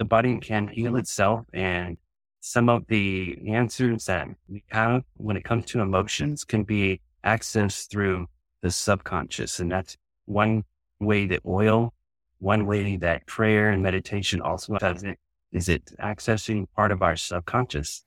the body can heal itself. And some of the answers that we have when it comes to emotions can be accessed through the subconscious. And that's one way that one way that prayer and meditation also does it, is it accessing part of our subconscious.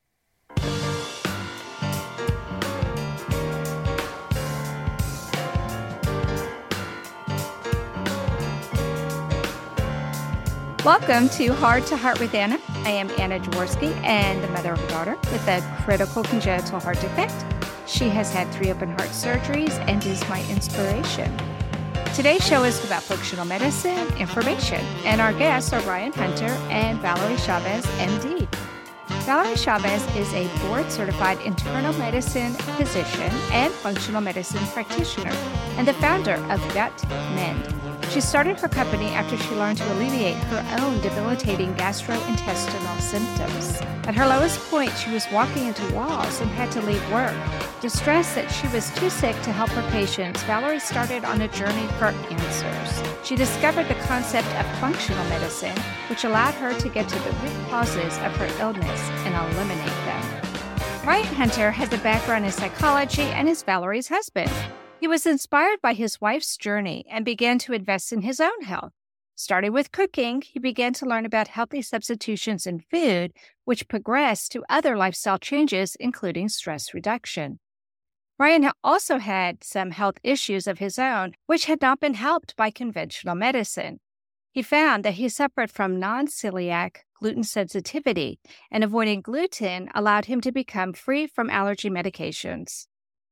Welcome to Heart to Heart with Anna. I am Anna Jaworski and the mother of a daughter with a critical congenital heart defect. She has had 3 open heart surgeries and is my inspiration. Today's show is about functional medicine information, and our guests are Ryan Hunter and Valerie Chavez, MD. Valerie Chavez is a board-certified internal medicine physician and functional medicine practitioner and the founder of Gut Mend. She started her company after she learned to alleviate her own debilitating gastrointestinal symptoms. At her lowest point, she was walking into walls and had to leave work. Distressed that she was too sick to help her patients, Valerie started on a journey for answers. She discovered the concept of functional medicine, which allowed her to get to the root causes of her illness and eliminate them. Ryan Hunter has a background in psychology and is Valerie's husband. He was inspired by his wife's journey and began to invest in his own health. Starting with cooking, he began to learn about healthy substitutions in food, which progressed to other lifestyle changes, including stress reduction. Ryan also had some health issues of his own, which had not been helped by conventional medicine. He found that he suffered from non-celiac gluten sensitivity, and avoiding gluten allowed him to become free from allergy medications.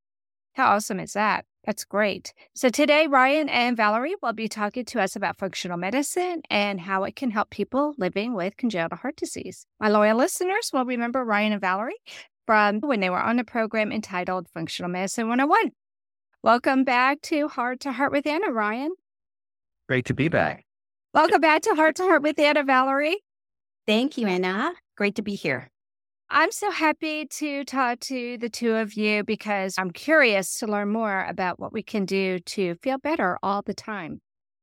How awesome is that? That's great. So today, Ryan and Valerie will be talking to us about functional medicine and how it can help people living with congenital heart disease. My loyal listeners will remember Ryan and Valerie from when they were on a program entitled Functional Medicine 101. Welcome back to Heart with Anna, Ryan. Great to be back. Welcome back to Heart with Anna, Valerie. Thank you, Anna. Great to be here. I'm so happy to talk to the two of you because I'm curious to learn more about what we can do to feel better all the time.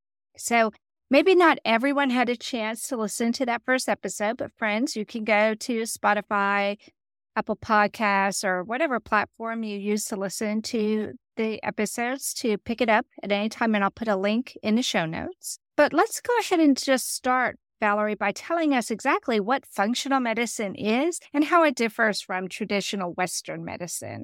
So maybe not everyone had a chance to listen to that first episode, but friends, you can go to Spotify, Apple Podcasts, or whatever platform you use to listen to the episodes to pick it up at any time, and I'll put a link in the show notes. But let's go ahead and just start, Valerie, by telling us exactly what functional medicine is and how it differs from traditional Western medicine.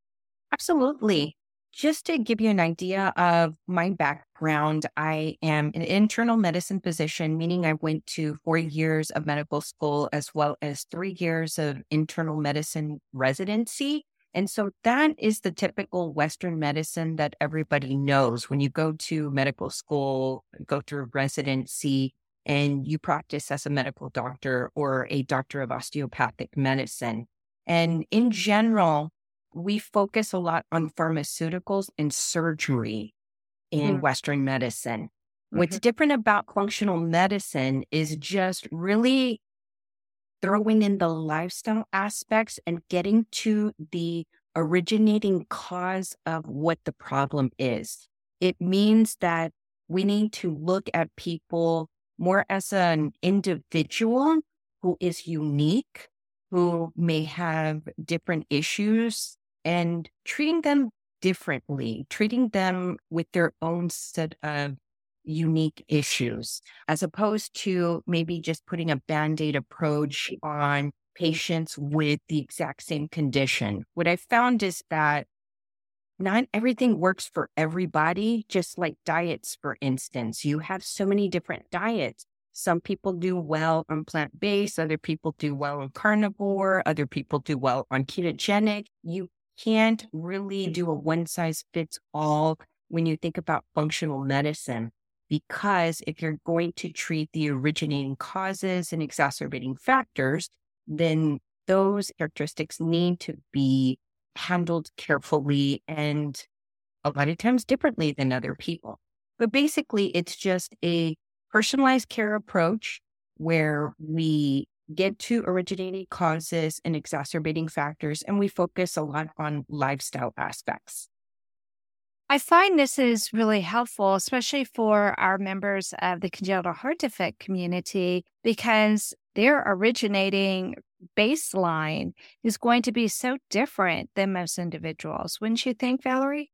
Absolutely. Just to give you an idea of my background, I am an internal medicine physician, meaning I went to 4 years of medical school as well as 3 years of internal medicine residency. And so that is the typical Western medicine that everybody knows. When you go to medical school, go through residency, and you practice as a medical doctor or a doctor of osteopathic medicine. And in general, we focus a lot on pharmaceuticals and surgery in Western medicine. What's different about functional medicine is just really throwing in the lifestyle aspects and getting to the originating cause of what the problem is. It means that we need to look at people more as an individual who is unique, who may have different issues, and treating them differently, treating them with their own set of unique issues, as opposed to maybe just putting a Band-Aid approach on patients with the exact same condition. What I found is that not everything works for everybody, just like diets, for instance. You have so many different diets. Some people do well on plant-based, other people do well on carnivore, other people do well on ketogenic. You can't really do a one-size-fits-all when you think about functional medicine, because if you're going to treat the originating causes and exacerbating factors, then those characteristics need to be handled carefully and a lot of times differently than other people. But basically, it's just a personalized care approach where we get to originating causes and exacerbating factors, and we focus a lot on lifestyle aspects. I find this is really helpful, especially for our members of the congenital heart defect community, because their originating baseline is going to be so different than most individuals. Wouldn't you think, Valerie?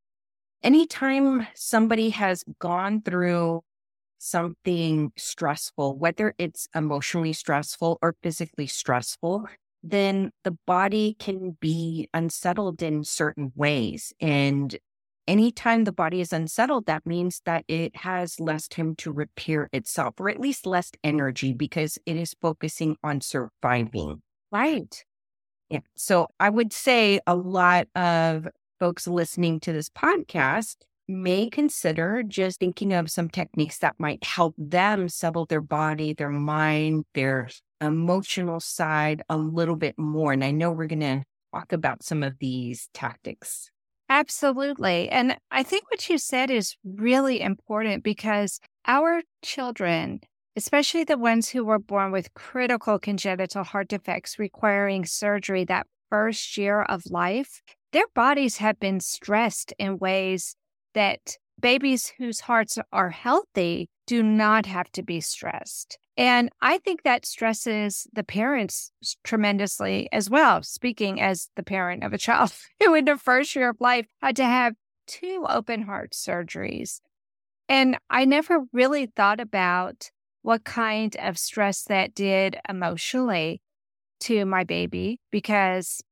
Anytime somebody has gone through something stressful, whether it's emotionally stressful or physically stressful, then the body can be unsettled in certain ways. And anytime the body is unsettled, that means that it has less time to repair itself, or at least less energy, because it is focusing on surviving. Right. Yeah. So I would say a lot of folks listening to this podcast may consider just thinking of some techniques that might help them settle their body, their mind, their emotional side a little bit more. And I know we're going to talk about some of these tactics. Absolutely. And I think what you said is really important because our children, especially the ones who were born with critical congenital heart defects requiring surgery that first year of life, their bodies have been stressed in ways that babies whose hearts are healthy do not have to be stressed. And I think that stresses the parents tremendously as well. Speaking as the parent of a child who in the first year of life had to have 2 open heart surgeries. And I never really thought about what kind of stress that did emotionally to my baby, because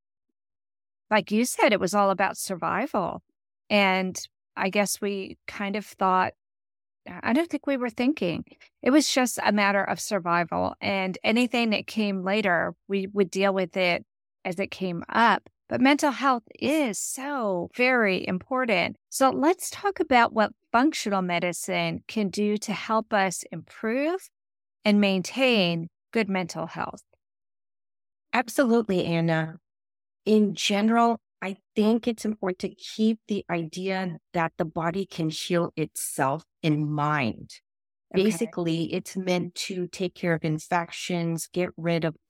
like you said, it was all about survival. And I guess we kind of thought, I don't think we were thinking. It was just a matter of survival. And anything that came later, we would deal with it as it came up. But mental health is so very important. So let's talk about what functional medicine can do to help us improve and maintain good mental health. Absolutely, Anna. In general, I think it's important to keep the idea that the body can heal itself in mind. Okay. Basically, it's meant to take care of infections, get rid of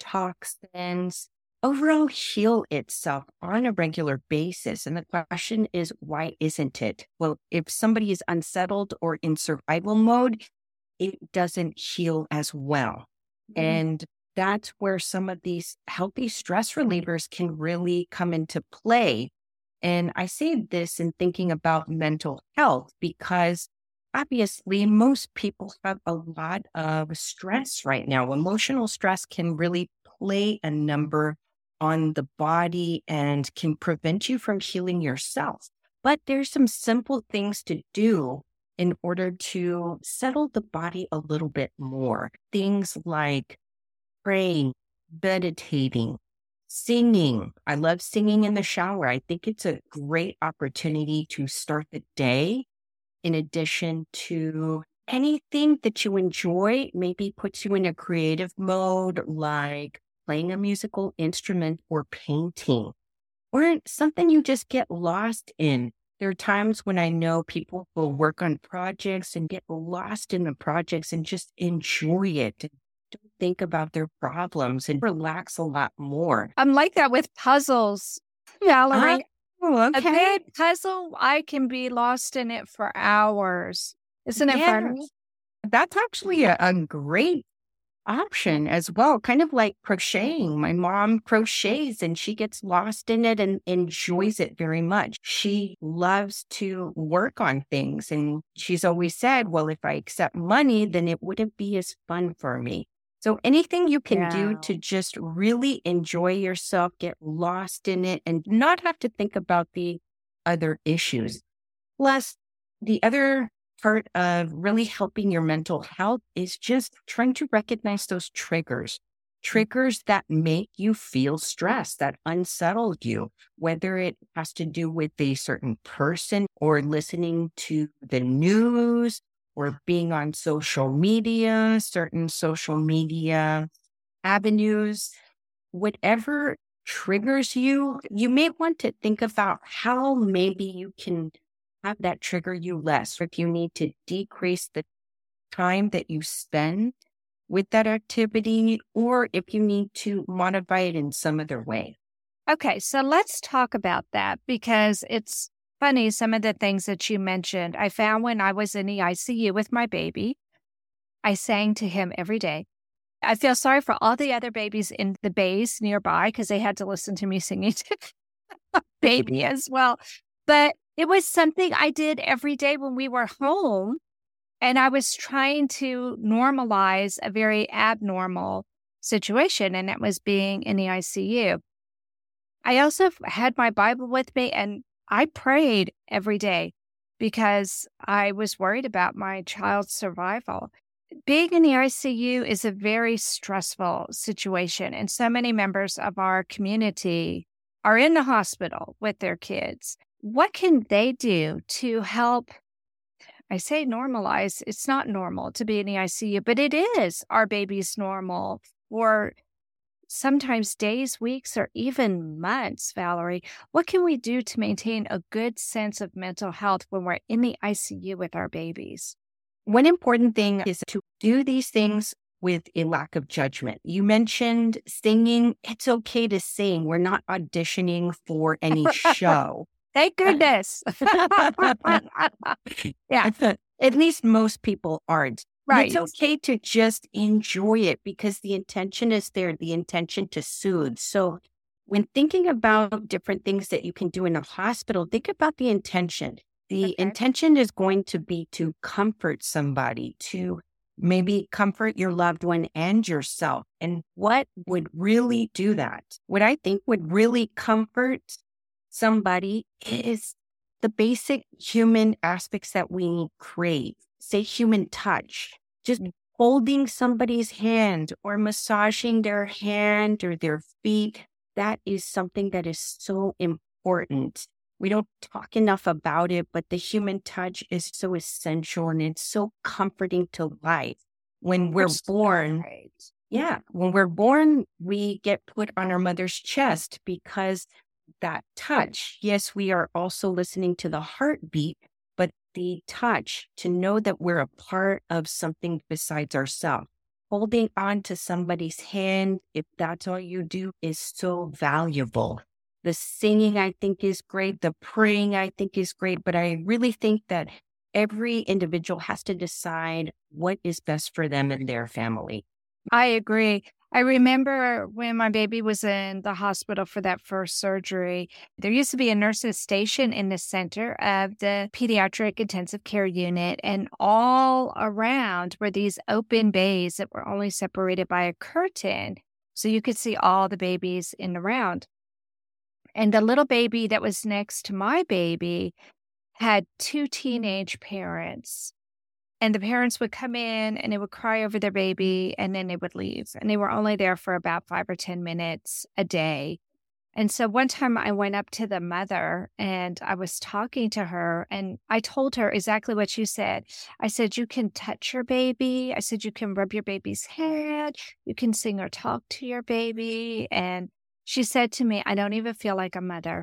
toxins, overall heal itself on a regular basis. And the question is, why isn't it? Well, if somebody is unsettled or in survival mode, it doesn't heal as well. And that's where some of these healthy stress relievers can really come into play. And I say this in thinking about mental health because obviously most people have a lot of stress right now. Emotional stress can really play a number on the body and can prevent you from healing yourself. But there's some simple things to do in order to settle the body a little bit more. Things like praying, meditating, singing. I love singing in the shower. I think it's a great opportunity to start the day. In addition to anything that you enjoy, maybe puts you in a creative mode, like playing a musical instrument or painting, or something you just get lost in. There are times when I know people will work on projects and get lost in the projects and just enjoy it. Don't think about their problems and relax a lot more. I'm like that with puzzles, Valerie. Oh, A good puzzle, I can be lost in it for hours. Isn't it funny? That's actually a great option as well. Kind of like crocheting. My mom crochets and she gets lost in it and enjoys it very much. She loves to work on things. And she's always said, well, if I accept money, then it wouldn't be as fun for me. So anything you can do to just really enjoy yourself, get lost in it, and not have to think about the other issues. Plus, the other part of really helping your mental health is just trying to recognize those triggers that make you feel stressed, that unsettle you, whether it has to do with a certain person or listening to the news or being on social media, certain social media avenues, whatever triggers you, you may want to think about how maybe you can have that trigger you less, or if you need to decrease the time that you spend with that activity, or if you need to modify it in some other way. Okay, so let's talk about that because it's funny, some of the things that you mentioned. I found when I was in the ICU with my baby, I sang to him every day. I feel sorry for all the other babies in the bays nearby because they had to listen to me singing to the baby as well. But it was something I did every day when we were home. And I was trying to normalize a very abnormal situation, and that was being in the ICU. I also had my Bible with me, and I prayed every day because I was worried about my child's survival. Being in the ICU is a very stressful situation, and so many members of our community are in the hospital with their kids. What can they do to help? I say normalize. It's not normal to be in the ICU, but it is our baby's normal for sometimes days, weeks, or even months, Valerie. What can we do to maintain a good sense of mental health when we're in the ICU with our babies? One important thing is to do these things with a lack of judgment. You mentioned singing. It's okay to sing. We're not auditioning for any show. Thank goodness. Yeah. At least most people aren't. Right. It's okay to just enjoy it because the intention is there, the intention to soothe. So when thinking about different things that you can do in a hospital, think about the intention. The intention is going to be to comfort somebody, to maybe comfort your loved one and yourself. And what would really do that? What I think would really comfort somebody is the basic human aspects that we crave. Say human touch, just holding somebody's hand or massaging their hand or their feet. That is something that is so important. We don't talk enough about it, but the human touch is so essential and it's so comforting to life. When we're born, when we're born, we get put on our mother's chest because that touch, yes, we are also listening to the heartbeat, but the touch to know that we're a part of something besides ourselves. Holding on to somebody's hand, if that's all you do, is so valuable. The singing, I think, is great. The praying, I think, is great. But I really think that every individual has to decide what is best for them and their family. I agree. I remember when my baby was in the hospital for that first surgery, there used to be a nurse's station in the center of the pediatric intensive care unit, and all around were these open bays that were only separated by a curtain, so you could see all the babies in the round. And the little baby that was next to my baby had two teenage parents. And the parents would come in and they would cry over their baby and then they would leave. And they were only there for about 5 or 10 minutes a day. And so one time I went up to the mother and I was talking to her and I told her exactly what you said. I said, you can touch your baby. I said, you can rub your baby's head. You can sing or talk to your baby. And she said to me, I don't even feel like a mother.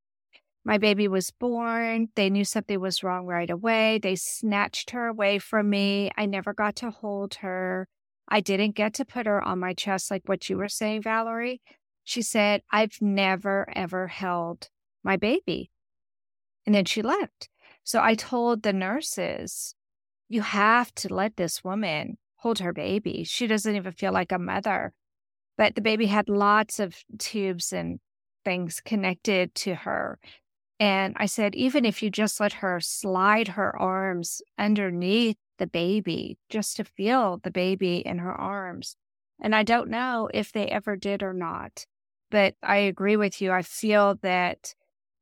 My baby was born. They knew something was wrong right away. They snatched her away from me. I never got to hold her. I didn't get to put her on my chest like what you were saying, Valerie. She said, I've never, ever held my baby. And then she left. So I told the nurses, you have to let this woman hold her baby. She doesn't even feel like a mother. But the baby had lots of tubes and things connected to her. And I said, even if you just let her slide her arms underneath the baby, just to feel the baby in her arms. And I don't know if they ever did or not, but I agree with you. I feel that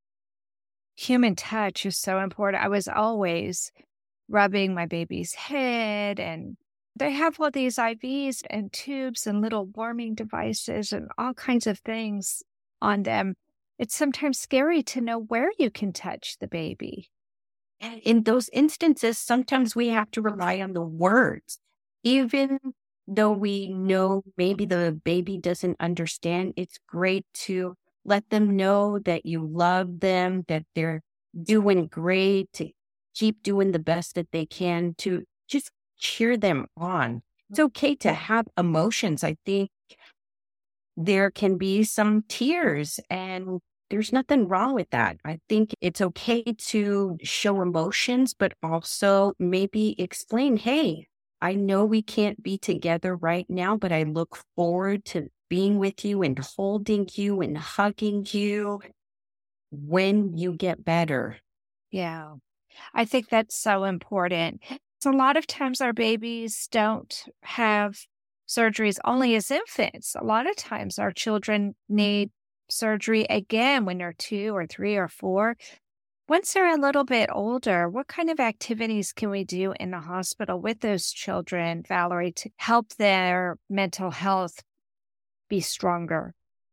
human touch is so important. I was always rubbing my baby's head, and they have all these IVs and tubes and little warming devices and all kinds of things on them. It's sometimes scary to know where you can touch the baby. And in those instances, sometimes we have to rely on the words. Even though we know maybe the baby doesn't understand, it's great to let them know that you love them, that they're doing great, to keep doing the best that they can, to just cheer them on. It's okay to have emotions. I think there can be some tears and there's nothing wrong with that. I think it's okay to show emotions, but also maybe explain, hey, I know we can't be together right now, but I look forward to being with you and holding you and hugging you when you get better. Yeah. I think that's so important. So a lot of times our babies don't have surgeries only as infants. A lot of times our children need surgery again when they're 2 or 3 or 4. Once they're a little bit older, what kind of activities can we do in the hospital with those children, Valerie, to help their mental health be stronger?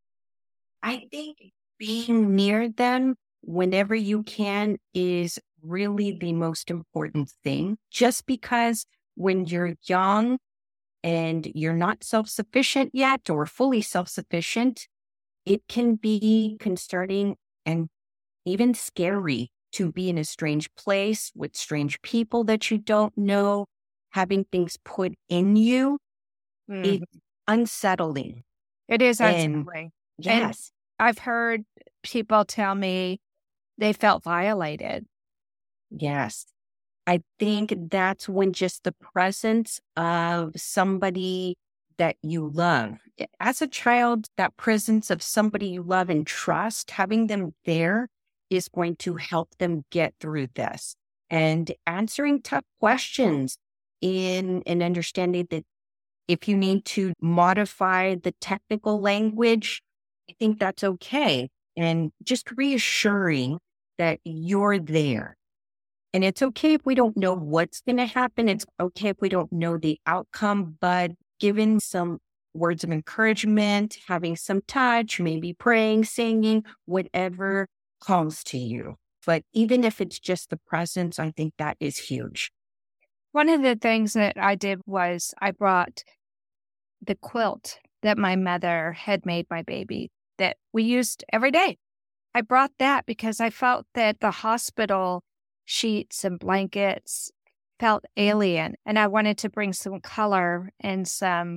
I think being near them whenever you can is really the most important thing. Just because when you're young and you're not self-sufficient yet or fully self-sufficient, it can be concerning and even scary to be in a strange place with strange people that you don't know, having things put in you. Mm. It's unsettling. It is And unsettling. And yes, I've heard people tell me they felt violated. yes. I think that's when just the presence of somebody that you love, as a child, that presence of somebody you love and trust, having them there is going to help them get through this. And answering tough questions in an understanding that if you need to modify the technical language, I think that's okay. And just reassuring that you're there. And it's okay if we don't know what's going to happen. It's okay if we don't know the outcome, but giving some words of encouragement, having some touch, maybe praying, singing, whatever comes to you. But even if it's just the presence, I think that is huge. One of the things that I did was I brought the quilt that my mother had made my baby that we used every day. I brought that because I felt that the hospital sheets and blankets felt alien, and I wanted to bring some color and some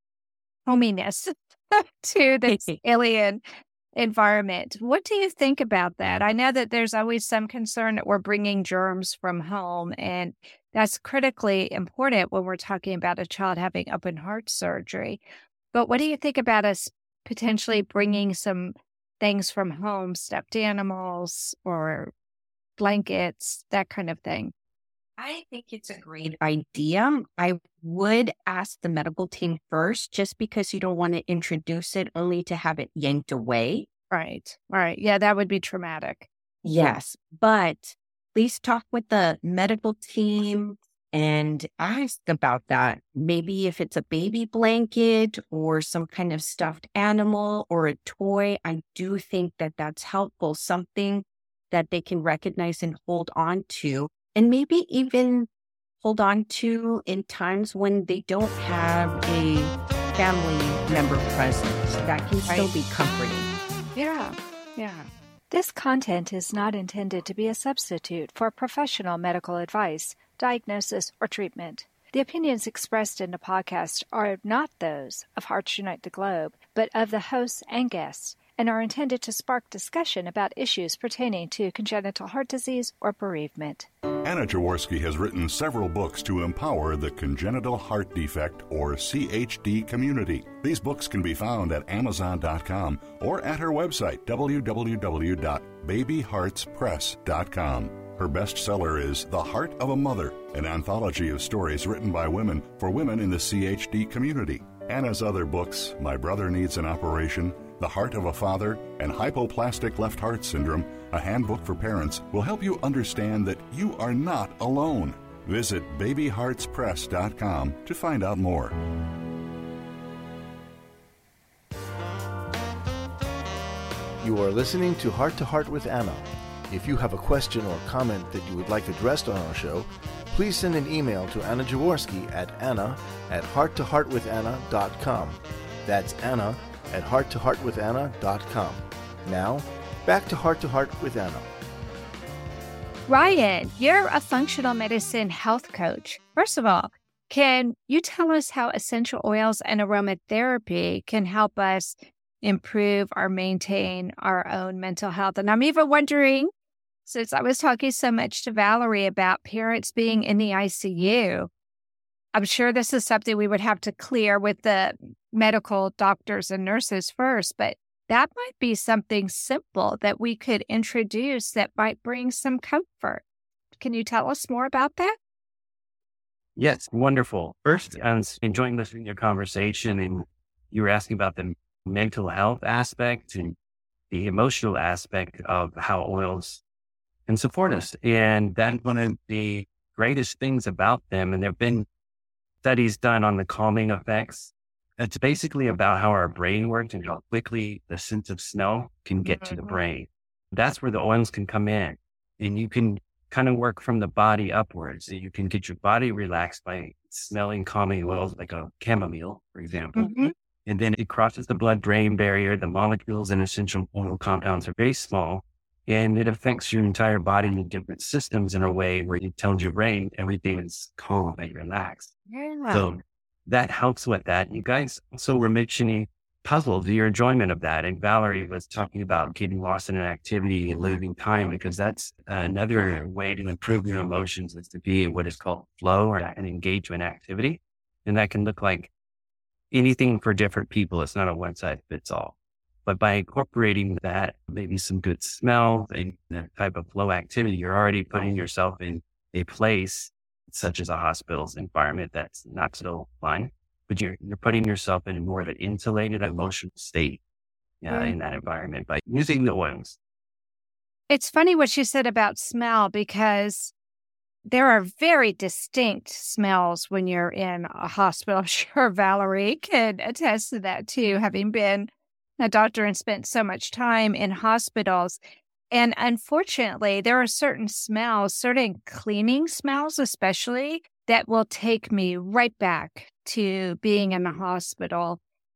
hominess to this alien environment. What do you think about that? I know that there's always some concern that we're bringing germs from home, and that's critically important when we're talking about a child having open heart surgery. But what do you think about us potentially bringing some things from home, stuffed animals or blankets, that kind of thing? I think it's a great idea. I would ask the medical team first, just because you don't want to introduce it only to have it yanked away. Right. Yeah, that would be traumatic. Yes, but please talk with the medical team and ask about that. Maybe if it's a baby blanket or some kind of stuffed animal or a toy, I do think that that's helpful, something that they can recognize and hold on to, and maybe even hold on to in times when they don't have a family member present. That can still be comforting. Yeah. This content is not intended to be a substitute for professional medical advice, diagnosis, or treatment. The opinions expressed in the podcast are not those of Hearts Unite the Globe, but of the hosts and guests, and are intended to spark discussion about issues pertaining to congenital heart disease or bereavement. Anna Jaworski has written several books to empower the congenital heart defect, or CHD, community. These books can be found at Amazon.com or at her website, www.babyheartspress.com. Her bestseller is The Heart of a Mother, an anthology of stories written by women for women in the CHD community. Anna's other books, My Brother Needs an Operation, The Heart of a Father, and Hypoplastic Left Heart Syndrome, a handbook for parents, will help you understand that you are not alone. Visit babyheartspress.com to find out more. You are listening to Heart with Anna. If you have a question or comment that you would like addressed on our show, please send an email to Anna Jaworski at anna@hearttoheartwithanna.com. That's anna@hearttoheartwithanna.com. Now, back to Heart with Anna. Ryan, you're a functional medicine health coach. First of all, can you tell us how essential oils and aromatherapy can help us improve or maintain our own mental health. And I'm even wondering, since I was talking so much to Valerie about parents being in the ICU, I'm sure this is something we would have to clear with the medical doctors and nurses first, but that might be something simple that we could introduce that might bring some comfort. Can you tell us more about that? Yes, wonderful. First, I was enjoying listening to your conversation, and you were asking about the mental health aspect and the emotional aspect of how oils can support us. And that's one of the greatest things about them. And there have been studies done on the calming effects. It's basically about how our brain works and how quickly the sense of smell can get to the brain. That's where the oils can come in. And you can kind of work from the body upwards. So you can get your body relaxed by smelling calming oils like a chamomile, for example. And then it crosses the blood-brain barrier. The molecules and essential oil compounds are very small, and it affects your entire body and different systems in a way where it tells your brain everything is calm and relaxed. Yeah. So that helps with that. You guys also were mentioning puzzles, your enjoyment of that. And Valerie was talking about getting lost in an activity and losing time, because that's another way to improve your emotions, is to be in what is called flow or an engagement activity. And that can look like anything for different people. It's not a one size fits all. But by incorporating that, maybe some good smell and that type of flow activity, you're already putting yourself in a place such as a hospital's environment that's not so fun, but you're putting yourself in more of an insulated emotional state in that environment by using the oils. It's funny what you said about smell, because there are very distinct smells when you're in a hospital. I'm sure Valerie can attest to that too, having been a doctor and spent so much time in hospitals. And unfortunately, there are certain smells, certain cleaning smells especially, that will take me right back to being in the hospital.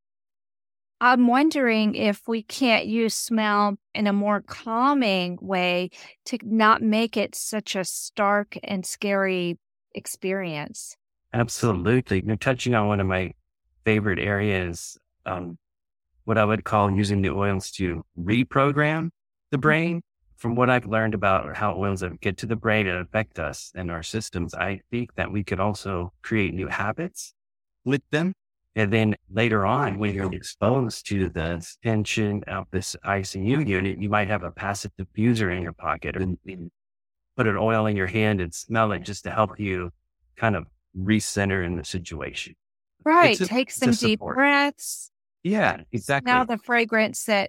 I'm wondering if we can't use smell in a more calming way to not make it such a stark and scary experience. Absolutely. You're touching on one of my favorite areas, what I would call using the oils to reprogram the brain. From what I've learned about how oils get to the brain and affect us and our systems, I think that we could also create new habits with them. And then later on, when you're exposed to the tension of this ICU unit, you might have a passive diffuser in your pocket, or put an oil in your hand and smell it just to help you kind of recenter in the situation. Right. Take some deep breaths. Yeah, exactly. Smell the fragrance that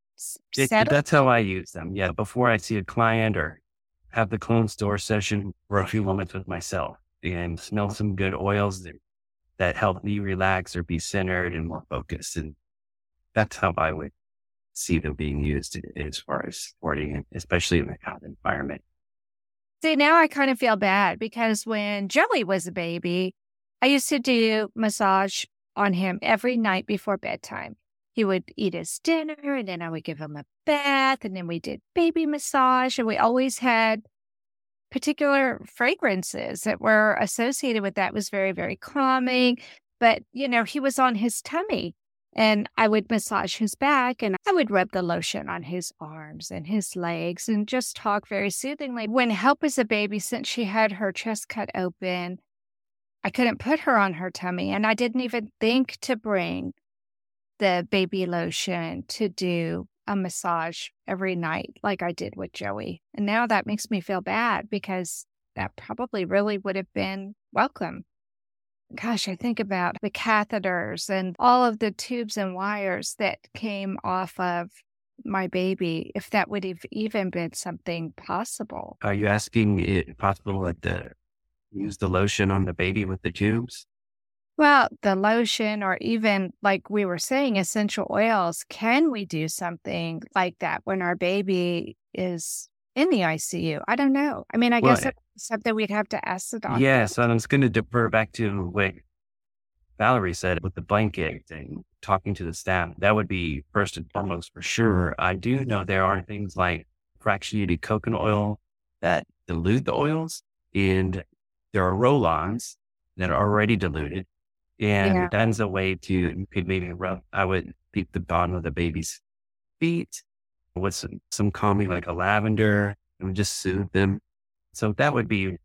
that's how I use them. Yeah. Before I see a client or have the closed door session for a few moments with myself, and smell some good oils that help me relax or be centered and more focused. And that's how I would see them being used as far as supporting it, especially in the health environment. See, now I kind of feel bad, because when Joey was a baby, I used to do massage on him every night before bedtime. He would eat his dinner, and then I would give him a bath, and then we did baby massage, and we always had particular fragrances that were associated with that. It was very, very calming. But, he was on his tummy, and I would massage his back, and I would rub the lotion on his arms and his legs and just talk very soothingly. When Help was a baby, since she had her chest cut open, I couldn't put her on her tummy, and I didn't even think to bring the baby lotion to do a massage every night like I did with Joey. And now that makes me feel bad, because that probably really would have been welcome. Gosh, I think about the catheters and all of the tubes and wires that came off of my baby, if that would have even been something possible. Are you asking it possible to use the lotion on the baby with the tubes? Well, the lotion, or even like we were saying, essential oils. Can we do something like that when our baby is in the ICU? I don't know. I mean, I guess that's something we'd have to ask the doctor. Yes, I was going to defer back to what Valerie said with the blanket and talking to the staff. That would be first and foremost for sure. I do know there are things like fractionated coconut oil that dilute the oils, and there are roll-ons that are already diluted. And that is a way to, you could maybe I would beat the bottom of the baby's feet with some calming, like a lavender, and just soothe them. So that would be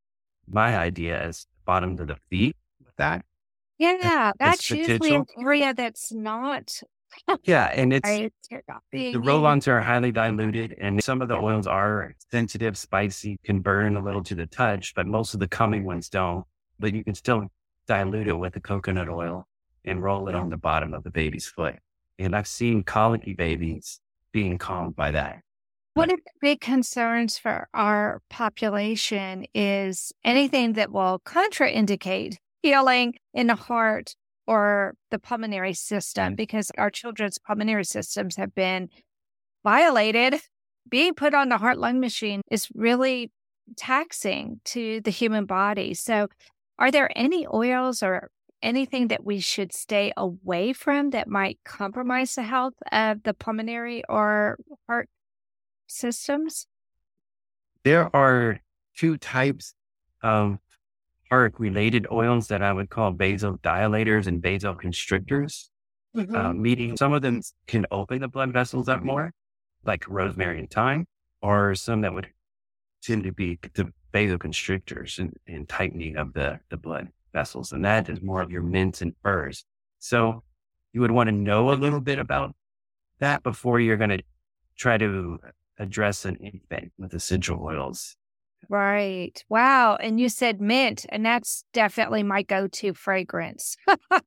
my idea, as bottom to the feet with that. Yeah, that's usually potential. an area that's not. Yeah, and it's Right. the roll-ons are highly diluted, and some of the oils are sensitive, spicy, can burn a little to the touch, but most of the calming ones don't. But you can still dilute it with the coconut oil and roll it on the bottom of the baby's foot. And I've seen colicky babies being calmed by that. One of the big concerns for our population is anything that will contraindicate healing in the heart or the pulmonary system, because our children's pulmonary systems have been violated. Being put on the heart-lung machine is really taxing to the human body. So are there any oils or anything that we should stay away from that might compromise the health of the pulmonary or heart systems? There are two types of heart-related oils that I would call vasodilators and vasoconstrictors, meaning some of them can open the blood vessels up more, like rosemary and thyme, or some that would tend to be the vasoconstrictors and tightening of the blood vessels. And that is more of your mints and firs. So you would want to know a little bit about that before you're going to try to address an infant with essential oils. Right. Wow. And you said mint, and that's definitely my go-to fragrance.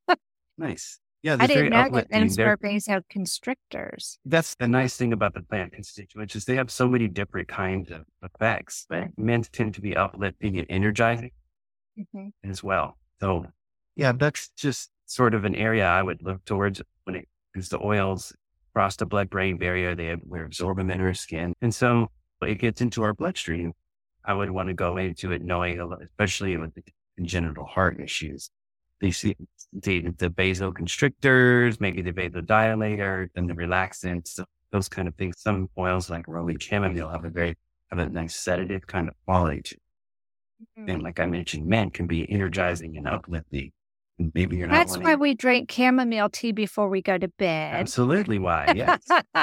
Nice. Yeah, I didn't know that uplifting. mint sprays have constrictors. That's the nice thing about the plant constituents is they have so many different kinds of effects. But mints tend to be uplifting and energizing as well. So yeah, that's just sort of an area I would look towards when it comes to oils. Cross the blood-brain barrier, we absorb them in our skin. And so it gets into our bloodstream. I would want to go into it knowing, especially with the congenital heart issues, they see the vasoconstrictors, maybe the vasodilator, and the relaxants, those kind of things. Some oils like Roman chamomile have a nice sedative kind of quality to it. And like I mentioned, mint can be energizing and uplifting. And maybe you're not. That's why we drink chamomile tea before we go to bed. Absolutely why, yes.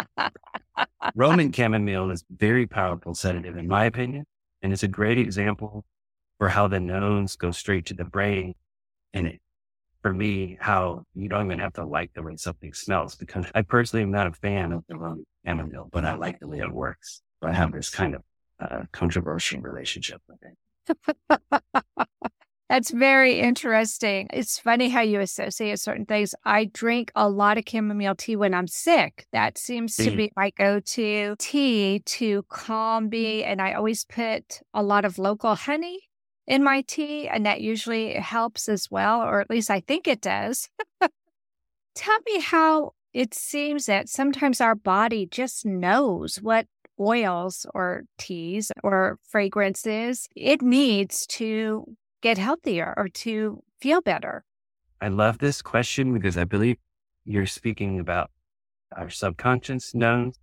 Roman chamomile is very powerful sedative, in my opinion. And it's a great example for how the nose goes straight to the brain. And for me, how you don't even have to like the way something smells, because I personally am not a fan of the Roman chamomile, but I like the way it works. So I have this kind of controversial relationship with it. That's very interesting. It's funny how you associate certain things. I drink a lot of chamomile tea when I'm sick. That seems to be my go-to tea to calm me. And I always put a lot of local honey in my tea, and that usually helps as well, or at least I think it does. Tell me how it seems that sometimes our body just knows what oils or teas or fragrances it needs to get healthier or to feel better. I love this question because I believe you're speaking about our subconscious knows.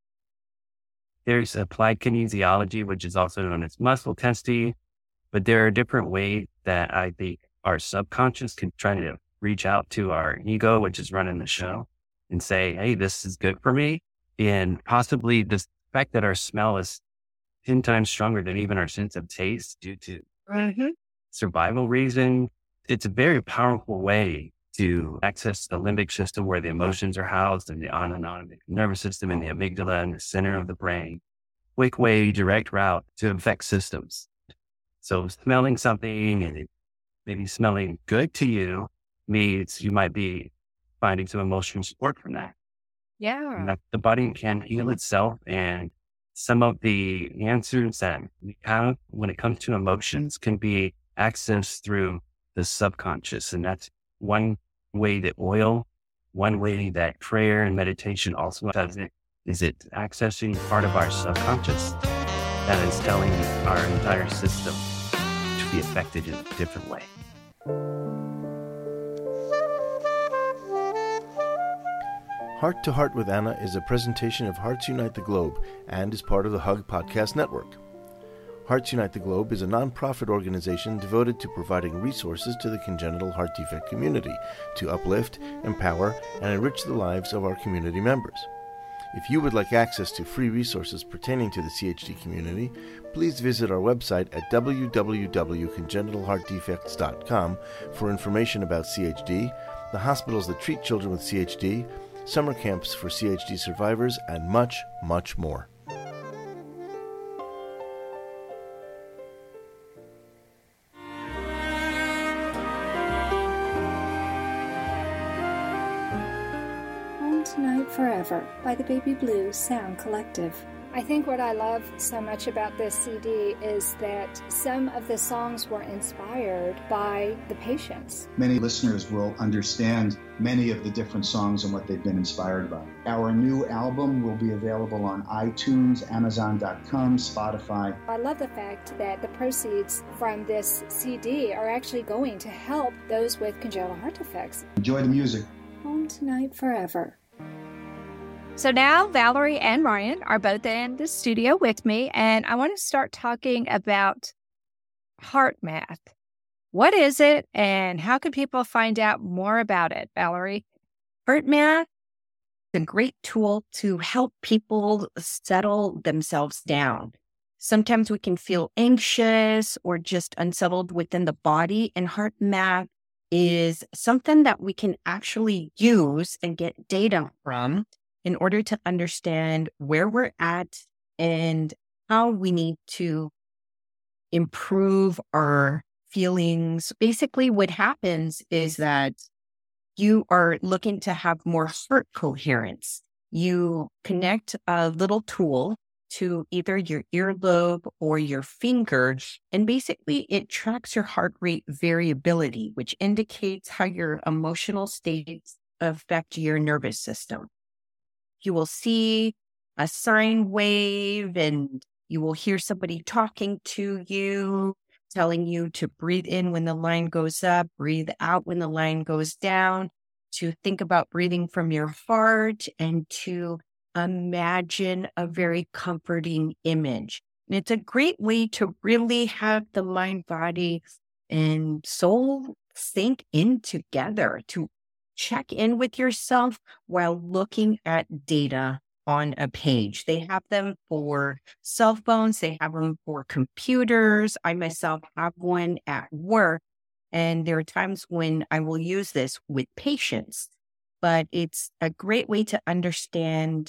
There's applied kinesiology, which is also known as muscle testing, but there are different ways that I think our subconscious can try to reach out to our ego, which is running the show, and say, hey, this is good for me. And possibly the fact that our smell is 10 times stronger than even our sense of taste due to survival reason. It's a very powerful way to access the limbic system where the emotions are housed, and the autonomic nervous system and the amygdala in the center of the brain. Quick way, direct route to affect systems. So smelling something and it maybe smelling good to you means you might be finding some emotional support from that. Yeah. And that the body can heal itself, and some of the answers that we have when it comes to emotions can be accessed through the subconscious. And that's one way that one way that prayer and meditation also does it, is it accessing part of our subconscious that is telling our entire system to be affected in a different way. Heart to Heart with Anna is a presentation of Hearts Unite the Globe and is part of the Hug Podcast Network. Hearts Unite the Globe is a nonprofit organization devoted to providing resources to the congenital heart defect community to uplift, empower, and enrich the lives of our community members. If you would like access to free resources pertaining to the CHD community, please visit our website at www.congenitalheartdefects.com for information about CHD, the hospitals that treat children with CHD, summer camps for CHD survivors, and much, much more. Tonight Forever by the Baby Blue Sound Collective. I think what I love so much about this CD is that some of the songs were inspired by the patients. Many listeners will understand many of the different songs and what they've been inspired by. Our new album will be available on iTunes, Amazon.com, Spotify. I love the fact that the proceeds from this CD are actually going to help those with congenital heart defects. Enjoy the music. Home Tonight Forever. So now Valerie and Ryan are both in the studio with me, and I want to start talking about HeartMath. What is it, and how can people find out more about it, Valerie? HeartMath is a great tool to help people settle themselves down. Sometimes we can feel anxious or just unsettled within the body, and HeartMath is something that we can actually use and get data from in order to understand where we're at and how we need to improve our feelings. Basically, what happens is that you are looking to have more heart coherence. You connect a little tool to either your earlobe or your finger, and basically it tracks your heart rate variability, which indicates how your emotional states affect your nervous system. You will see a sine wave and you will hear somebody talking to you, telling you to breathe in when the line goes up, breathe out when the line goes down, to think about breathing from your heart, and to imagine a very comforting image. And it's a great way to really have the mind, body, and soul sync in together, to check in with yourself while looking at data on a page. They have them for cell phones. They have them for computers. I myself have one at work, and there are times when I will use this with patients. But it's a great way to understand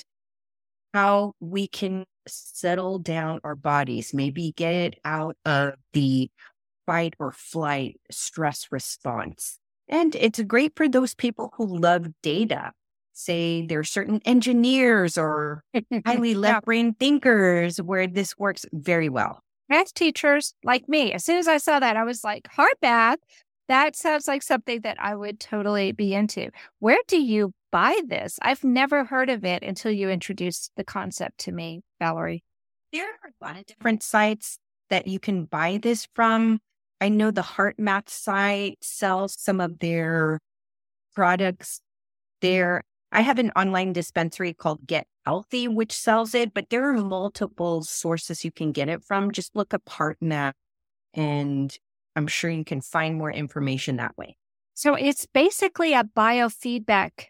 how we can settle down our bodies, maybe get it out of the fight or flight stress response. And it's great for those people who love data. Say there are certain engineers or highly left-brain thinkers where this works very well. Math teachers like me, as soon as I saw that, I was like, HeartMath, that sounds like something that I would totally be into. Where do you buy this? I've never heard of it until you introduced the concept to me, Valerie. There are a lot of different sites that you can buy this from. I know the HeartMath site sells some of their products there. I have an online dispensary called Get Healthy, which sells it, but there are multiple sources you can get it from. Just look up HeartMath, and I'm sure you can find more information that way. So it's basically a biofeedback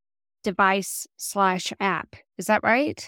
device / app. Is that right?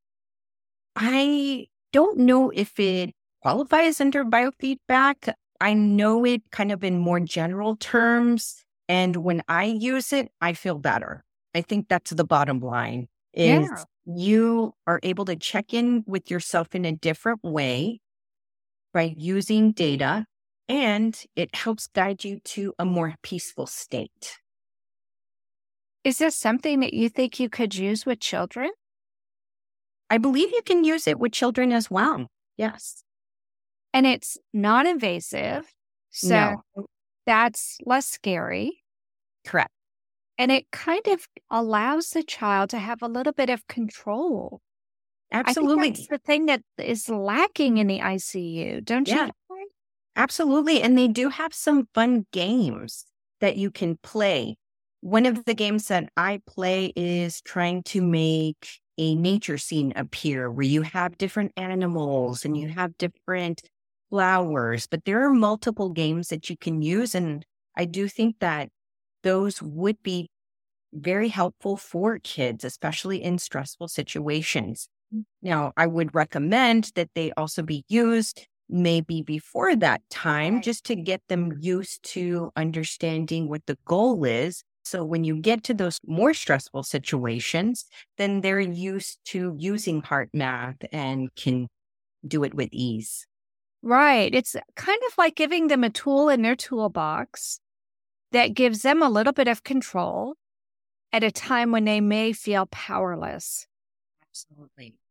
I don't know if it qualifies under biofeedback. I know it kind of in more general terms. And when I use it, I feel better. I think that's the bottom line is you are able to check in with yourself in a different way by using data, and it helps guide you to a more peaceful state. Is this something that you think you could use with children? I believe you can use it with children as well. Yes. And it's non-invasive, so that's less scary. Correct. And it kind of allows the child to have a little bit of control. Absolutely. I think that's the thing that is lacking in the ICU, don't you think? Absolutely. And they do have some fun games that you can play. One of the games that I play is trying to make a nature scene appear where you have different animals and you have different flowers, but there are multiple games that you can use. And I do think that those would be very helpful for kids, especially in stressful situations. Now, I would recommend that they also be used maybe before that time, just to get them used to understanding what the goal is. So when you get to those more stressful situations, then they're used to using heart math and can do it with ease. Right. It's kind of like giving them a tool in their toolbox that gives them a little bit of control at a time when they may feel powerless. Absolutely.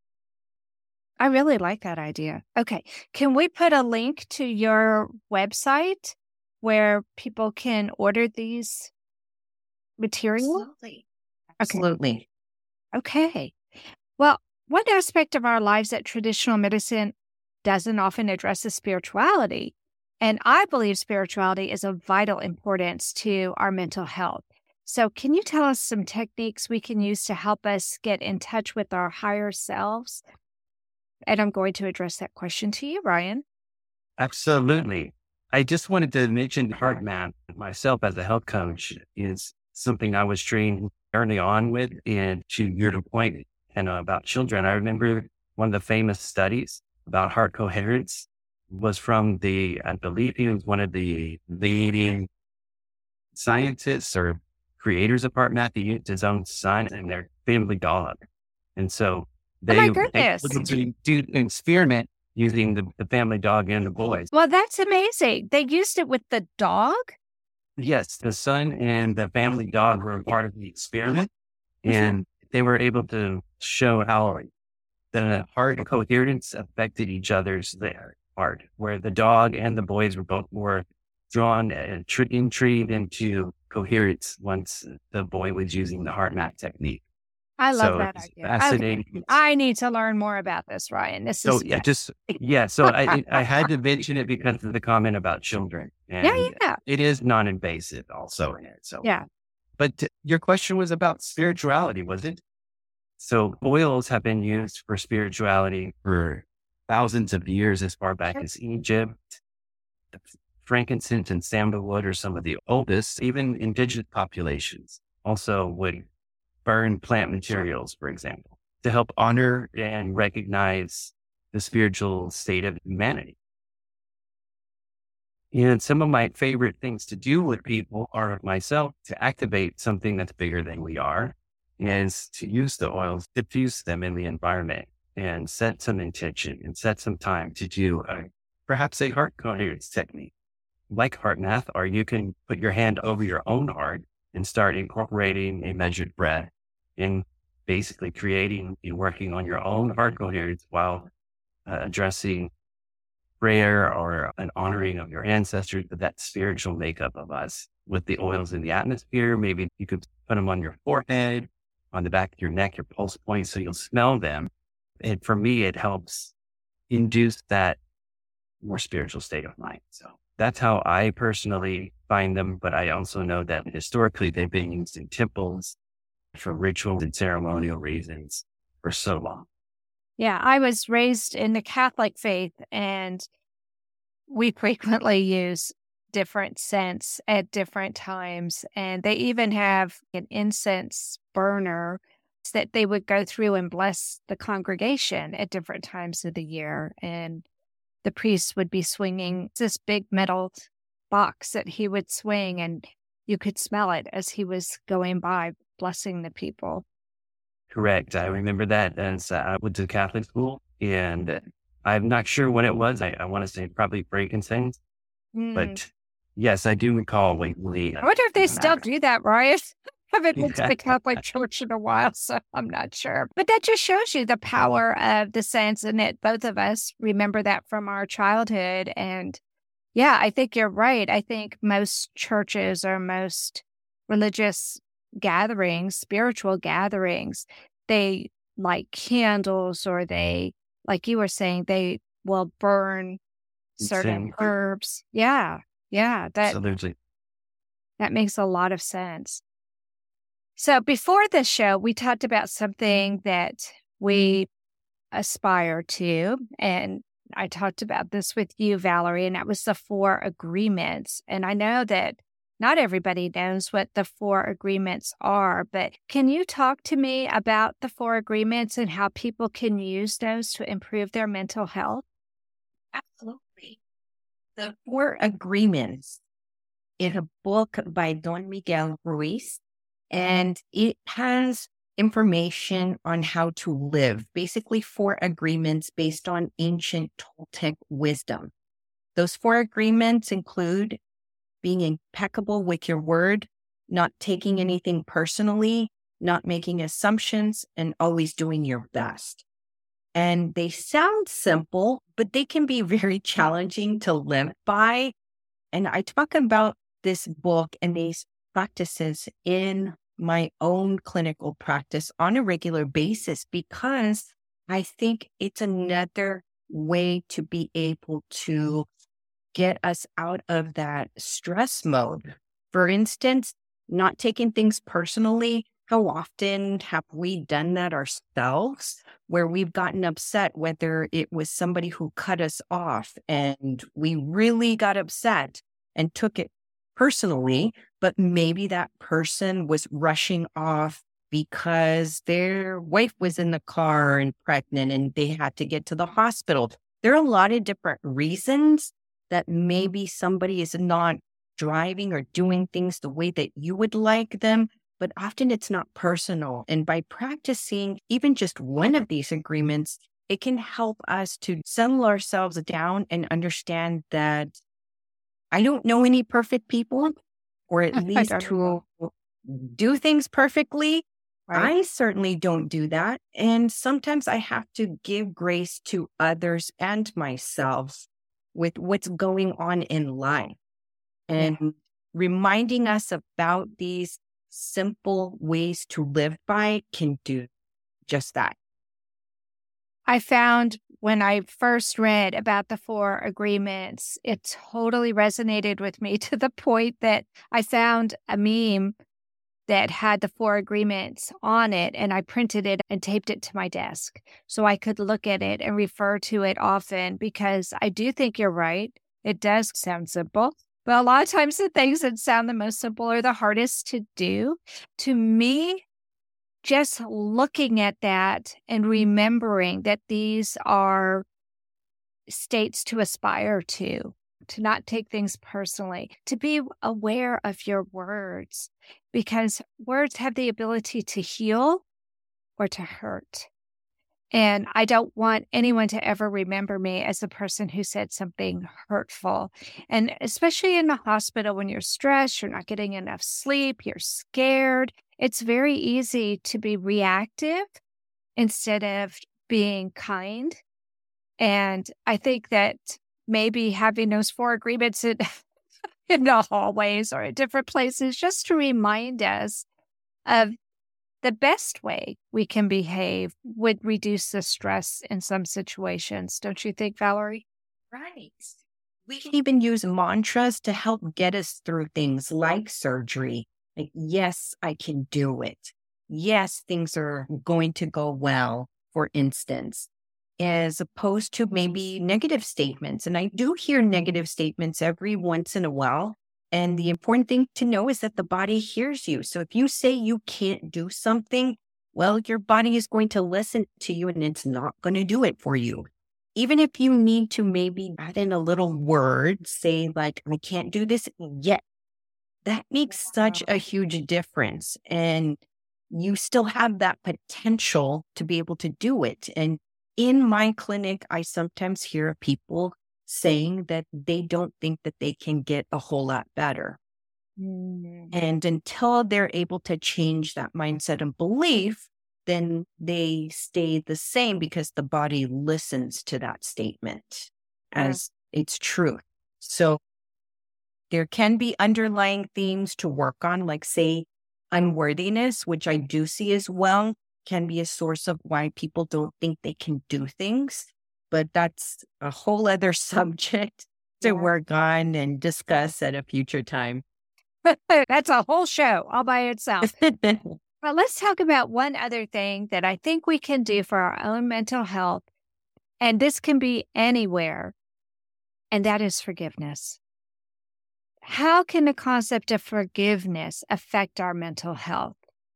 I really like that idea. Okay. Can we put a link to your website where people can order these materials? Absolutely. Okay. Well, one aspect of our lives that traditional medicine doesn't often address is spirituality. And I believe spirituality is of vital importance to our mental health. So can you tell us some techniques we can use to help us get in touch with our higher selves? And I'm going to address that question to you, Ryan. Absolutely. I just wanted to mention heart math myself as a health coach is something I was trained early on with. And to your point, and about children, I remember one of the famous studies about heart coherence was from I believe he was one of the leading scientists or creators of heart math. He used his own son and their family dog. And so they do an experiment using the family dog and the boys. Well, that's amazing. They used it with the dog? Yes, the son and the family dog were part of the experiment, and they were able to show how the heart coherence affected each other's heart, where the dog and the boys were both more drawn and intrigued into coherence once the boy was using the heart math technique. I love that idea. Fascinating. Okay. I need to learn more about this, Ryan. So I had to mention it because of the comment about children. And it is non-invasive also in it. So but your question was about spirituality, was it? So oils have been used for spirituality for thousands of years, as far back as Egypt. Frankincense and sandalwood are some of the oldest. Even indigenous populations also would burn plant materials, for example, to help honor and recognize the spiritual state of humanity. And some of my favorite things to do with people or myself to activate something that's bigger than we are is to use the oils, diffuse them in the environment and set some intention and set some time to do perhaps a heart coherence technique like heart math, or you can put your hand over your own heart and start incorporating a measured breath and basically creating and working on your own heart coherence while addressing prayer or an honoring of your ancestors, but that spiritual makeup of us with the oils in the atmosphere. Maybe you could put them on your forehead, on the back of your neck, your pulse points, so you'll smell them. And for me, it helps induce that more spiritual state of mind. So that's how I personally find them. But I also know that historically they've been used in temples for rituals and ceremonial reasons for so long. Yeah, I was raised in the Catholic faith, and we frequently use different scents at different times. And they even have an incense burner that they would go through and bless the congregation at different times of the year. And the priest would be swinging this big metal box that he would swing, and you could smell it as he was going by blessing the people. Correct. I remember that as I went to Catholic school, and I'm not sure what it was. I want to say probably frankincense, but yes, I do recall lately. I wonder if they still do that, Ryan. I haven't been to the Catholic Church in a while, so I'm not sure. But that just shows you the power of the sense, and that both of us remember that from our childhood. And yeah, I think you're right. I think most churches or most religious gatherings, spiritual gatherings, they light candles, or they, like you were saying, they will burn certain herbs. Yeah. That Absolutely. That makes a lot of sense. So before the show, we talked about something that we aspire to, and I talked about this with you, Valerie, and that was the 4 agreements. And I know that not everybody knows what the 4 agreements are, but can you talk to me about the 4 agreements and how people can use those to improve their mental health? Absolutely. The 4 agreements is a book by Don Miguel Ruiz, and it has information on how to live, basically 4 agreements based on ancient Toltec wisdom. Those 4 agreements include being impeccable with your word, not taking anything personally, not making assumptions, and always doing your best. And they sound simple, but they can be very challenging to live by. And I talk about this book and these practices in my own clinical practice on a regular basis because I think it's another way to be able to get us out of that stress mode. For instance, not taking things personally. How often have we done that ourselves where we've gotten upset, whether it was somebody who cut us off and we really got upset and took it personally, but maybe that person was rushing off because their wife was in the car and pregnant and they had to get to the hospital. There are a lot of different reasons that maybe somebody is not driving or doing things the way that you would like them, but often it's not personal. And by practicing even just one of these agreements, it can help us to settle ourselves down and understand that I don't know any perfect people, or at least who do things perfectly. Right. I certainly don't do that. And sometimes I have to give grace to others and myself with what's going on in life. And reminding us about these simple ways to live by can do just that. I found when I first read about the 4 agreements, it totally resonated with me to the point that I found a meme that had the 4 agreements on it, and I printed it and taped it to my desk so I could look at it and refer to it often, because I do think you're right. It does sound simple, but a lot of times the things that sound the most simple are the hardest to do. To me, just looking at that and remembering that these are states to aspire to not take things personally, to be aware of your words, because words have the ability to heal or to hurt. And I don't want anyone to ever remember me as the person who said something hurtful. And especially in the hospital, when you're stressed, you're not getting enough sleep, you're scared, it's very easy to be reactive instead of being kind. And I think that maybe having those 4 agreements in the hallways or at different places just to remind us of the best way we can behave would reduce the stress in some situations. Don't you think, Valerie? Right. We can even use mantras to help get us through things like surgery. Like, yes, I can do it. Yes, things are going to go well, for instance, as opposed to maybe negative statements. And I do hear negative statements every once in a while. And the important thing to know is that the body hears you. So if you say you can't do something, well, your body is going to listen to you and it's not going to do it for you. Even if you need to maybe add in a little word, say like, I can't do this yet. That makes such a huge difference. And you still have that potential to be able to do it. And in my clinic, I sometimes hear people saying that they don't think that they can get a whole lot better. And until they're able to change that mindset and belief, then they stay the same because the body listens to that statement as its truth. So there can be underlying themes to work on, like say unworthiness, which I do see as well, can be a source of why people don't think they can do things. But that's a whole other subject to work on and discuss at a future time. That's a whole show all by itself. Well, let's talk about one other thing that I think we can do for our own mental health. And this can be anywhere, and that is forgiveness. How can the concept of forgiveness affect our mental health?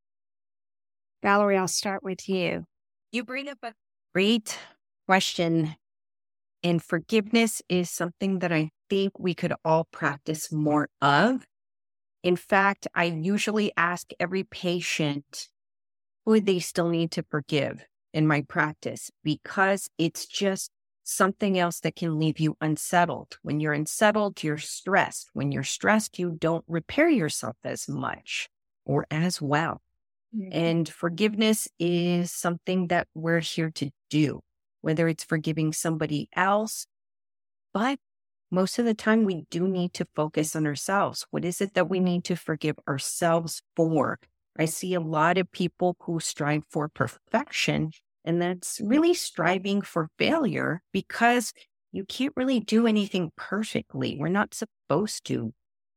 Valerie, I'll start with you. You bring up a great question. And forgiveness is something that I think we could all practice more of. In fact, I usually ask every patient who they still need to forgive in my practice, because it's just something else that can leave you unsettled. When you're unsettled, you're stressed. When you're stressed, you don't repair yourself as much or as well. And forgiveness is something that we're here to do, whether it's forgiving somebody else. But most of the time, we do need to focus on ourselves. What is it that we need to forgive ourselves for? I see a lot of people who strive for perfection, and that's really striving for failure, because you can't really do anything perfectly. We're not supposed to.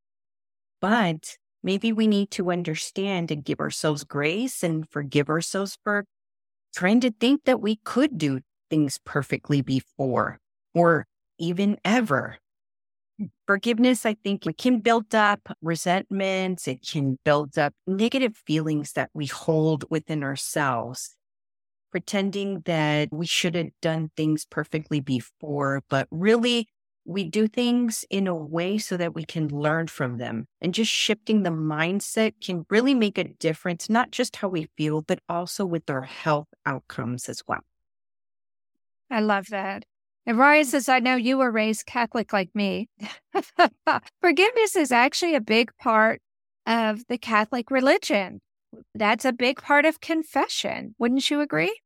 But maybe we need to understand and give ourselves grace and forgive ourselves for trying to think that we could do things perfectly before or even ever. Forgiveness, I think, it can build up resentments. It can build up negative feelings that we hold within ourselves, pretending that we should have done things perfectly before, but really we do things in a way so that we can learn from them. And just shifting the mindset can really make a difference, not just how we feel, but also with our health outcomes as well. I love that. And Ryan says, I know you were raised Catholic like me. Forgiveness is actually a big part of the Catholic religion. That's a big part of confession. Wouldn't you agree?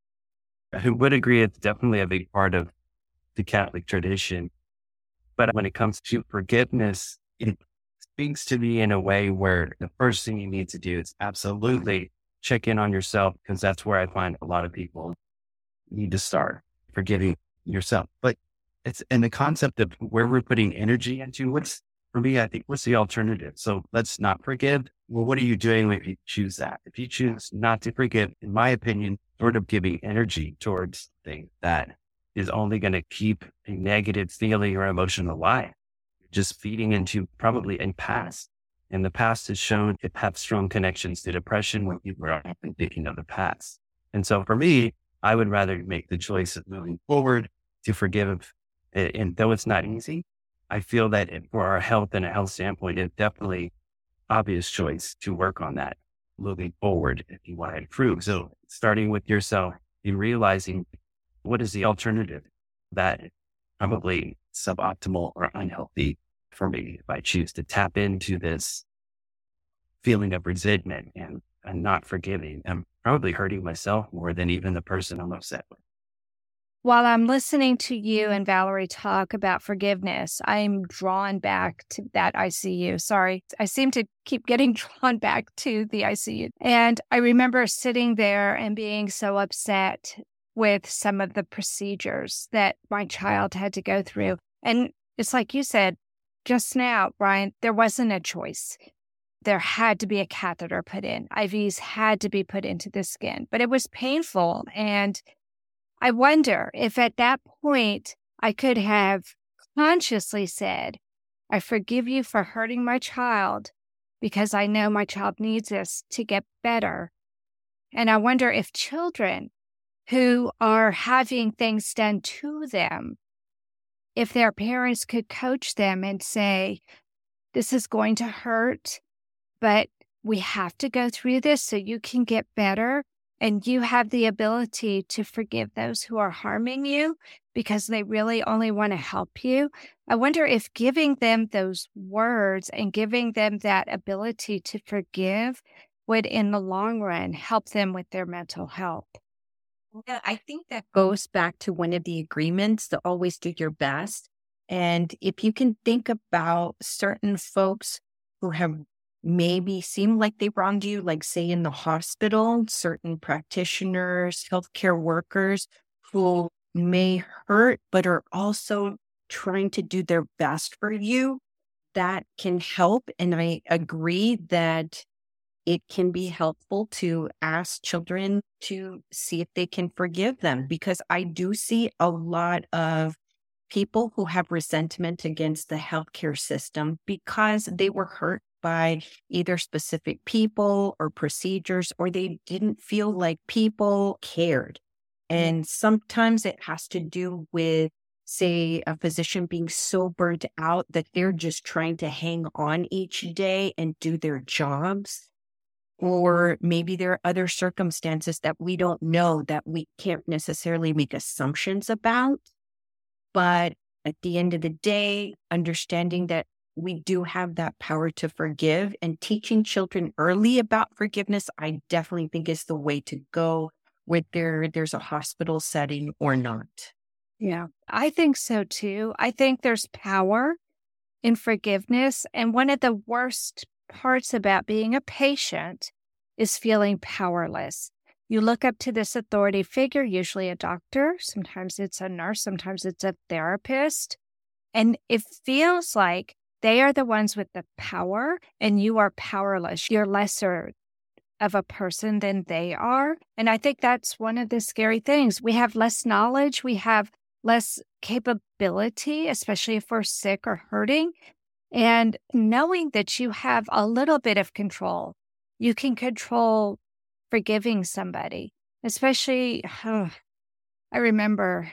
I would agree. It's definitely a big part of the Catholic tradition. But when it comes to forgiveness, it speaks to me in a way where the first thing you need to do is absolutely check in on yourself, because that's where I find a lot of people need to start forgiving yourself. But it's in the concept of where we're putting energy into. For me, I think, what's the alternative? So let's not forgive. Well, what are you doing if you choose that? If you choose not to forgive, in my opinion, sort of giving energy towards things that is only going to keep a negative feeling or emotion alive, just feeding into probably a past. And the past has shown to have strong connections to depression when people are thinking of the past. And so for me, I would rather make the choice of moving forward to forgive. And though it's not easy, I feel that for our health and a health standpoint, it's definitely obvious choice to work on that moving forward if you want to improve. So starting with yourself and realizing what is the alternative that probably suboptimal or unhealthy for me if I choose to tap into this feeling of resentment and not forgiving. I'm probably hurting myself more than even the person I'm upset with. While I'm listening to you and Valerie talk about forgiveness, I'm drawn back to that ICU. Sorry, I seem to keep getting drawn back to the ICU. And I remember sitting there and being so upset with some of the procedures that my child had to go through. And it's like you said just now, Brian, there wasn't a choice. There had to be a catheter put in. IVs had to be put into the skin, but it was painful. And I wonder if at that point I could have consciously said, I forgive you for hurting my child because I know my child needs this to get better. And I wonder if children who are having things done to them, if their parents could coach them and say, this is going to hurt, but we have to go through this so you can get better. And you have the ability to forgive those who are harming you because they really only want to help you. I wonder if giving them those words and giving them that ability to forgive would, in the long run, help them with their mental health. Yeah, I think that goes back to one of the agreements to always do your best. And if you can think about certain folks who have maybe seem like they wronged you, like say in the hospital, certain practitioners, healthcare workers who may hurt, but are also trying to do their best for you, that can help. And I agree that it can be helpful to ask children to see if they can forgive them, because I do see a lot of people who have resentment against the healthcare system because they were hurt by either specific people or procedures, or they didn't feel like people cared. And sometimes it has to do with, say, a physician being so burnt out that they're just trying to hang on each day and do their jobs. Or maybe there are other circumstances that we don't know, that we can't necessarily make assumptions about. But at the end of the day, understanding that we do have that power to forgive and teaching children early about forgiveness, I definitely think is the way to go, whether there's a hospital setting or not. Yeah, I think so too. I think there's power in forgiveness. And one of the worst parts about being a patient is feeling powerless. You look up to this authority figure, usually a doctor, sometimes it's a nurse, sometimes it's a therapist. And it feels like they are the ones with the power and you are powerless. You're lesser of a person than they are. And I think that's one of the scary things. We have less knowledge. We have less capability, especially if we're sick or hurting. And knowing that you have a little bit of control, you can control forgiving somebody, especially, I remember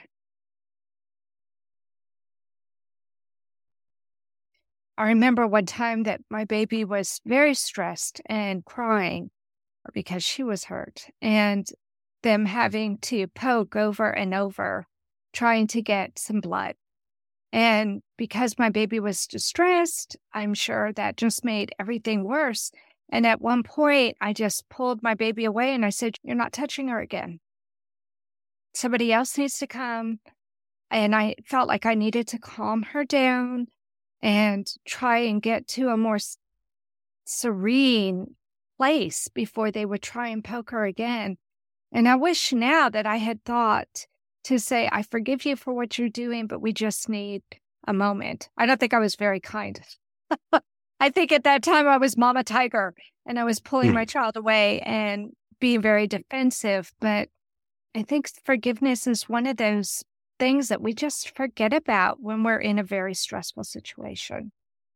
one time that my baby was very stressed and crying because she was hurt, and them having to poke over and over, trying to get some blood. And because my baby was distressed, I'm sure that just made everything worse. And at one point, I just pulled my baby away and I said, "You're not touching her again. Somebody else needs to come." And I felt like I needed to calm her down and try and get to a more serene place before they would try and poke her again. And I wish now that I had thought to say, "I forgive you for what you're doing, but we just need a moment." I don't think I was very kind. I think at that time I was Mama Tiger and I was pulling my child away and being very defensive. But I think forgiveness is one of those things that we just forget about when we're in a very stressful situation.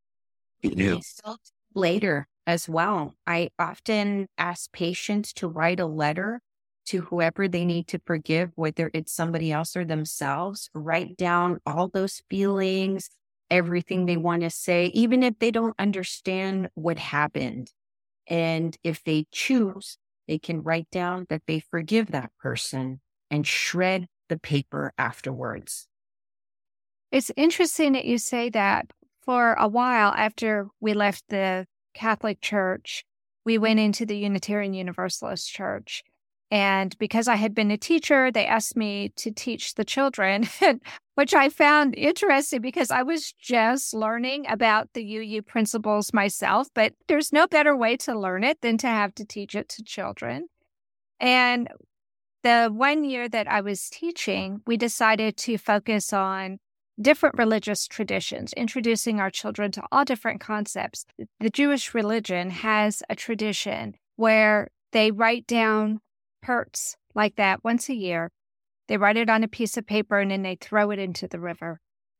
Later as well, I often ask patients to write a letter to whoever they need to forgive, whether it's somebody else or themselves. Write down all those feelings, everything they want to say, even if they don't understand what happened. And if they choose, they can write down that they forgive that person and shred the paper afterwards. It's interesting that you say that. For a while after we left the Catholic Church, we went into the Unitarian Universalist Church. And because I had been a teacher, they asked me to teach the children, which I found interesting because I was just learning about the UU principles myself. But there's no better way to learn it than to have to teach it to children. And the 1 year that I was teaching, we decided to focus on different religious traditions, introducing our children to all different concepts. The Jewish religion has a tradition where they write down hurts like that once a year. They write it on a piece of paper and then they throw it into the river.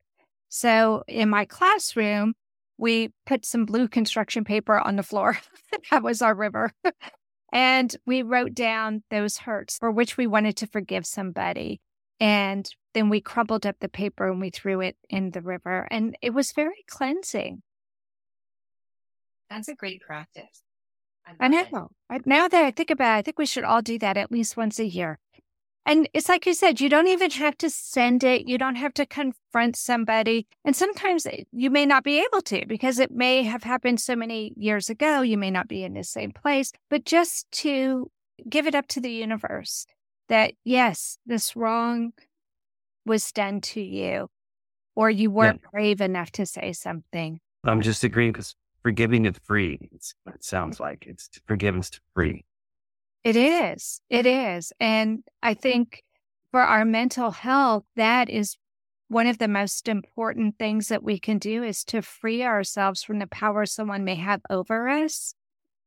So in my classroom, we put some blue construction paper on the floor. That was our river. And we wrote down those hurts for which we wanted to forgive somebody. And then we crumpled up the paper and we threw it in the river. And it was very cleansing. That's a great practice. I know. Now that I think about it, I think we should all do that at least once a year. And it's like you said, you don't even have to send it. You don't have to confront somebody. And sometimes you may not be able to because it may have happened so many years ago. You may not be in the same place. But just to give it up to the universe that, yes, this wrong was done to you, or you weren't brave enough to say something. I'm just agreeing because forgiving is free. It's what it sounds like. It's forgiveness free. It is. It is. And I think for our mental health, that is one of the most important things that we can do is to free ourselves from the power someone may have over us.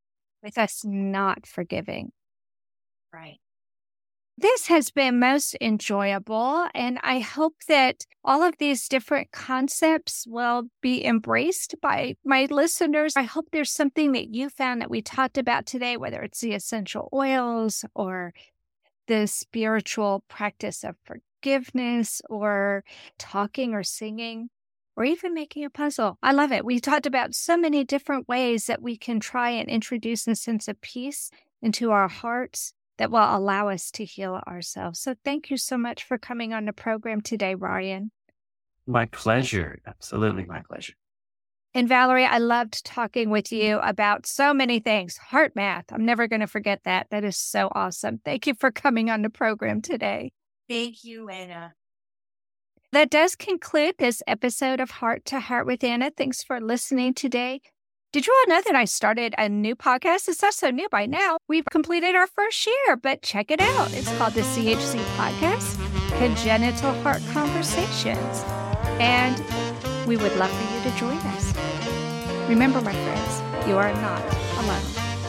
with us not forgiving. Right. This has been most enjoyable, and I hope that all of these different concepts will be embraced by my listeners. I hope there's something that you found that we talked about today, whether it's the essential oils or the spiritual practice of forgiveness or talking or singing or even making a puzzle. I love it. We talked about so many different ways that we can try and introduce a sense of peace into our hearts that will allow us to heal ourselves. So thank you so much for coming on the program today, Ryan. My pleasure. Absolutely my pleasure. And Valerie, I loved talking with you about so many things. Heart math. I'm never going to forget that. That is so awesome. Thank you for coming on the program today. Thank you, Anna. That does conclude this episode of Heart to Heart with Anna. Thanks for listening today. Did you all know that I started a new podcast? It's not so new by now. We've completed our first year, but check it out. It's called the CHC Podcast, Congenital Heart Conversations. And we would love for you to join us. Remember, my friends, you are not alone.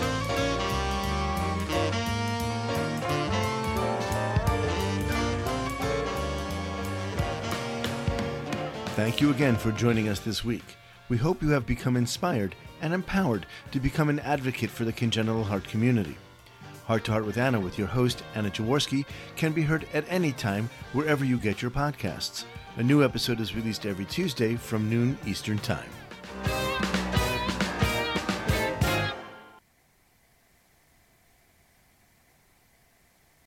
Thank you again for joining us this week. We hope you have become inspired and empowered to become an advocate for the congenital heart community. Heart to Heart with Anna with your host, Anna Jaworski, can be heard at any time wherever you get your podcasts. A new episode is released every Tuesday from noon Eastern Time.